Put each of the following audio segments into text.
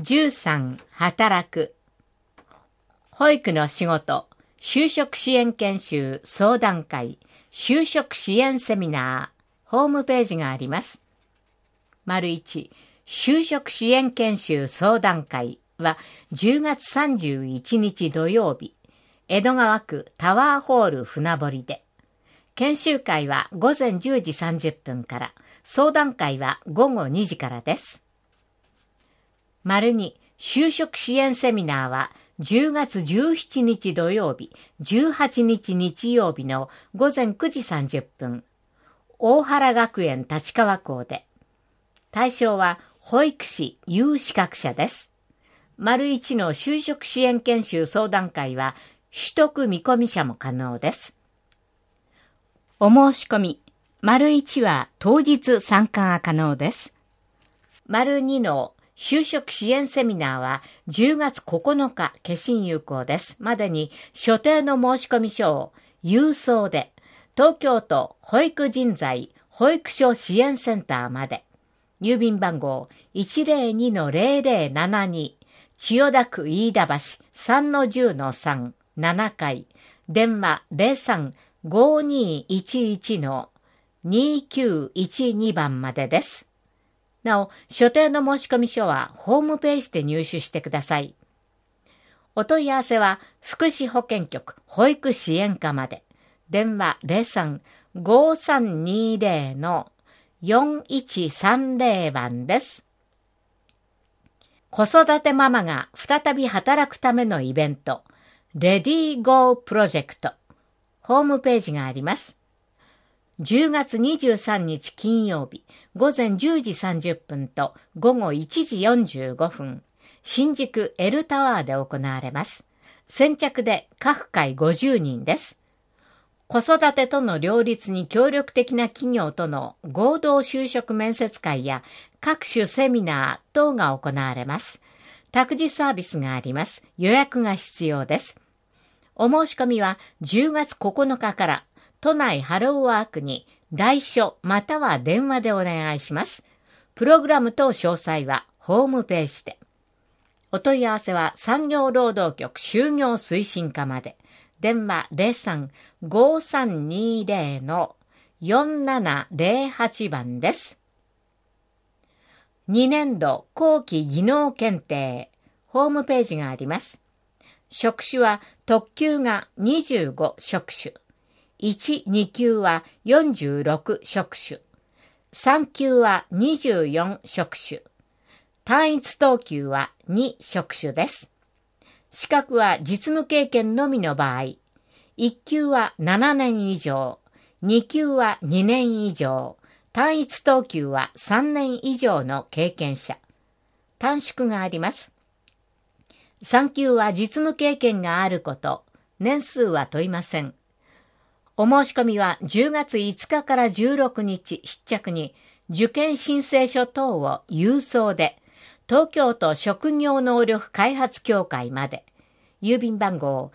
13働く保育の仕事就職支援研修相談会就職支援セミナーホームページがあります。1就職支援研修相談会は10月31日土曜日江戸川区タワーホール船堀で、研修会は午前10時30分から相談会は午後2時からです。2就職支援セミナーは10月17日土曜日、18日日曜日の午前9時30分、大原学園立川校で、対象は保育士有資格者です。1の就職支援研修相談会は取得見込み者も可能です。お申し込み、1は当日参加が可能です。2の就職支援セミナーは10月9日消印有効です。までに所定の申込書を郵送で東京都保育人材保育所支援センターまで郵便番号 102-0072 千代田区飯田橋 3-10-3 7階電話 03-5211-2912 番までです。なお、所定の申込書はホームページで入手してください。お問い合わせは、福祉保健局保育支援課まで。電話 03-5320-4130 番です。子育てママが再び働くためのイベント、レディーゴープロジェクト。ホームページがあります。10月23日金曜日午前10時30分と午後1時45分、新宿 L タワーで行われます。先着で各回50人です。子育てとの両立に協力的な企業との合同就職面接会や各種セミナー等が行われます。託児サービスがあります。予約が必要です。お申し込みは10月9日から都内ハローワークに来所または電話でお願いします。プログラム等詳細はホームページで。お問い合わせは産業労働局就業推進課まで。電話 03-5320-4708 番です。2年度後期技能検定ホームページがあります。職種は特級が25職種。1、2級は46職種。3級は24職種。単一等級は2職種です。資格は実務経験のみの場合、1級は7年以上、2級は2年以上、単一等級は3年以上の経験者。短縮があります。3級は実務経験があること、年数は問いません。お申し込みは10月5日から16日必着に受験申請書等を郵送で東京都職業能力開発協会まで郵便番号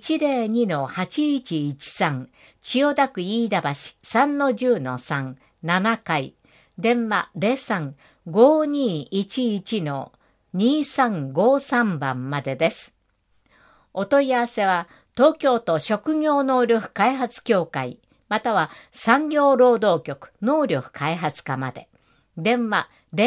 102-8113 千代田区飯田橋 3-10-3 7階電話 03-5211-2353 番までです。お問い合わせは東京都職業能力開発協会または産業労働局能力開発課まで。電話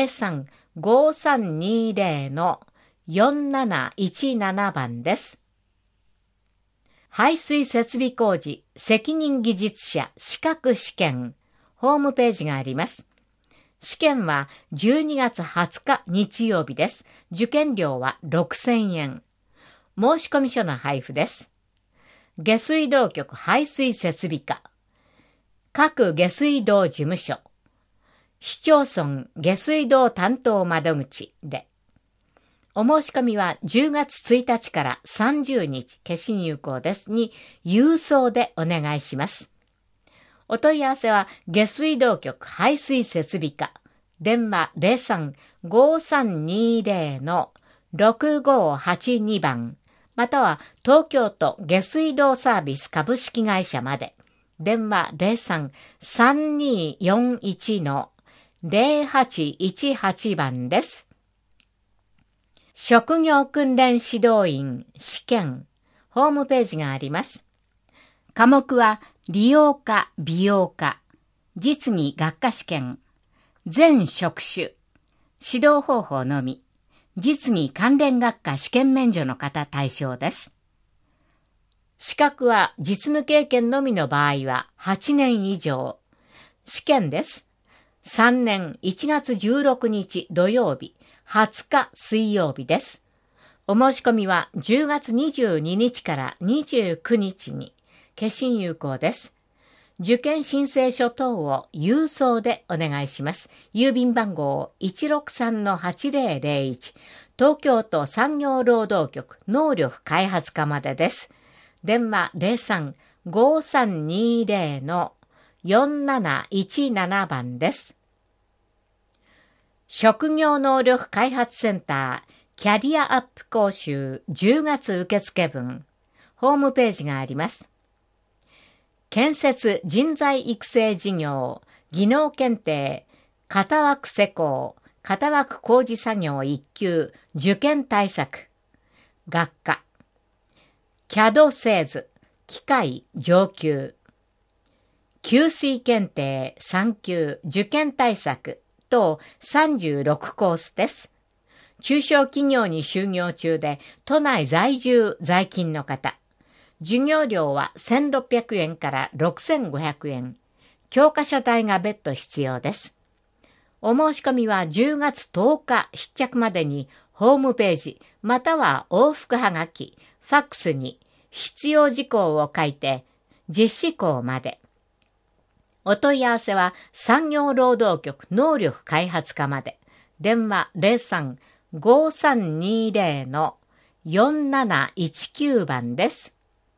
03-5320-4717 番です。排水設備工事責任技術者資格試験ホームページがあります。試験は12月20日日曜日です。受験料は6000円。申込書の配布です。下水道局排水設備課、各下水道事務所、市町村下水道担当窓口で、お申し込みは10月1日から30日消印有効ですに郵送でお願いします。お問い合わせは下水道局排水設備課、電話 03-5320-6582 番、または東京都下水道サービス株式会社まで。電話 03-3241-0818 番です。 職業訓練指導員試験ホームページがあります。科目は理容科、美容科、実技学科試験、全職種、指導方法のみ、実技関連学科試験免除の方対象です。資格は実務経験のみの場合は8年以上。試験です。3年1月16日土曜日、20日水曜日です。お申し込みは10月22日から29日に、消印有効です。受験申請書等を郵送でお願いします。郵便番号 163-8001 東京都産業労働局能力開発課までです。電話 03-5320-4717 番です。職業能力開発センターキャリアアップ講習10月受付分ホームページがあります。建設人材育成事業技能検定型枠施工型枠工事作業1級受験対策学科CAD製図機械上級給水検定3級受験対策等36コースです。中小企業に就業中で都内在住在勤の方。授業料は1600円から6500円。教科書代が別途必要です。お申し込みは10月10日必着までにホームページまたは往復はがき、ファックスに必要事項を書いて実施校まで。お問い合わせは産業労働局能力開発課まで。電話 03-5320-4719 番です。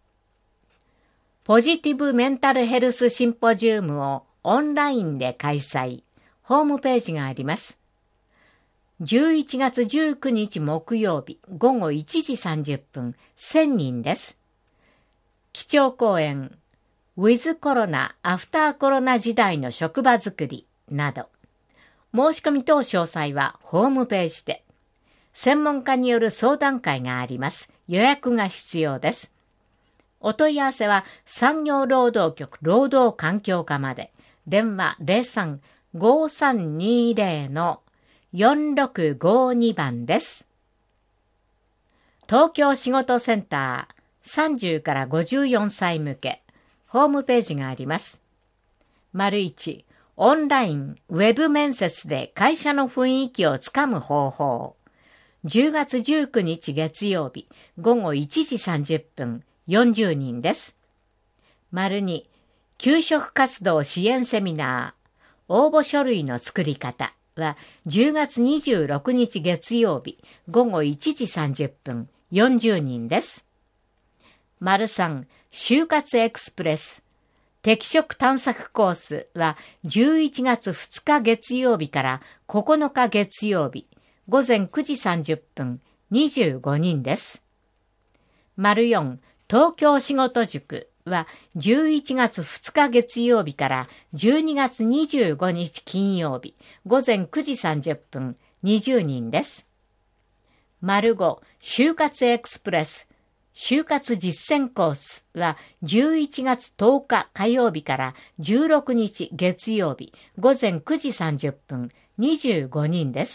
ポジティブメンタルヘルスシンポジウムをオンラインで開催。ホームページがあります。11月19日木曜日午後1時30分1000人です。基調講演ウィズコロナ、アフターコロナ時代の職場づくりなど。申し込み等詳細はホームページで。専門家による相談会があります。予約が必要です。お問い合わせは産業労働局労働環境課まで。電話 03-5320-4652 番です。東京仕事センター30から54歳向け。ホームページがあります。1、オンライン、ウェブ面接で会社の雰囲気をつかむ方法。10月19日月曜日、午後1時30分、40人です。2、給食活動支援セミナー。応募書類の作り方は、10月26日月曜日、午後1時30分、40人です。3、就活エクスプレス適職探索コースは11月2日月曜日から9日月曜日午前9時30分25人です。4、東京仕事塾は11月2日月曜日から12月25日金曜日午前9時30分20人です。5、就活エクスプレス就活実践コースは11月10日火曜日から16日月曜日午前9時30分25人です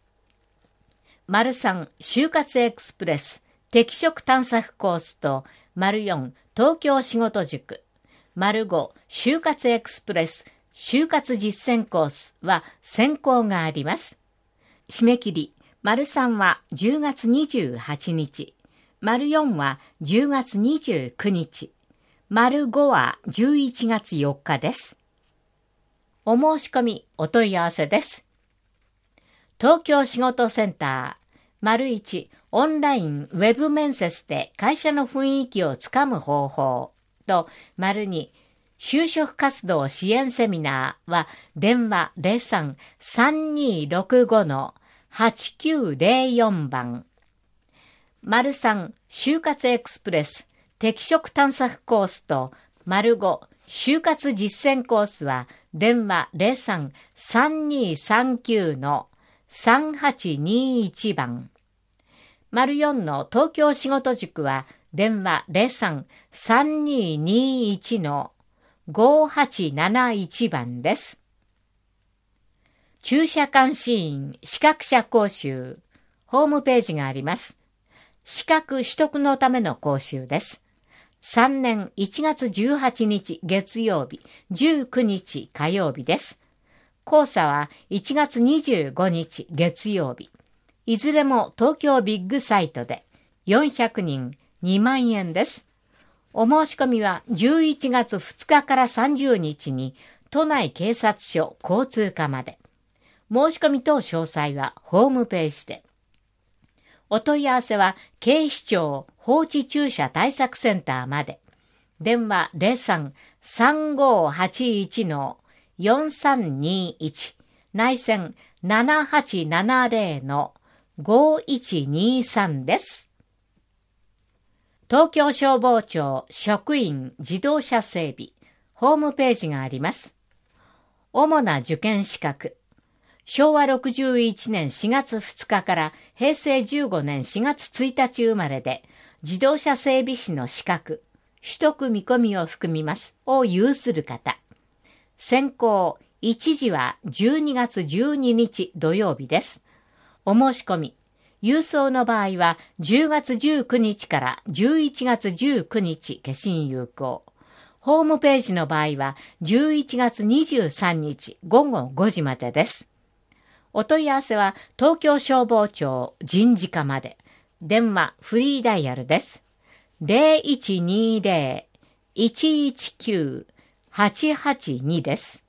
。3、就活エクスプレス適職探索コースと4、東京仕事塾5、就活エクスプレス就活実践コースは選考があります。締め切り3は10月28日4は10月29日、5は11月4日です。お申し込み、お問い合わせです。東京仕事センター、1、オンラインウェブ面接で会社の雰囲気をつかむ方法と、2、就職活動支援セミナーは電話 03-3265-8904 番。3、就活エクスプレス適職探索コースと5、就活実践コースは電話 03-3239-3821 番。 04の東京仕事塾は電話 03-3221-5871 番です。駐車監視員資格者講習ホームページがあります。資格取得のための講習です。3年1月18日月曜日、19日火曜日です。講座は1月25日月曜日。いずれも東京ビッグサイトで400人2万円です。お申し込みは11月2日から30日に都内警察署交通課まで。申し込み等詳細はホームページで。お問い合わせは警視庁放置駐車対策センターまで。電話 03-3581-4321 内線7870-5123 です。東京消防庁職員自動車整備ホームページがあります。主な受験資格。昭和61年4月2日から平成15年4月1日生まれで、自動車整備士の資格、取得見込みを含みますを有する方。選考、1次は12月12日土曜日です。お申し込み、郵送の場合は10月19日から11月19日消印有効。ホームページの場合は11月23日午後5時までです。お問い合わせは東京消防庁人事課まで。電話フリーダイヤルです。0120-119-882 です。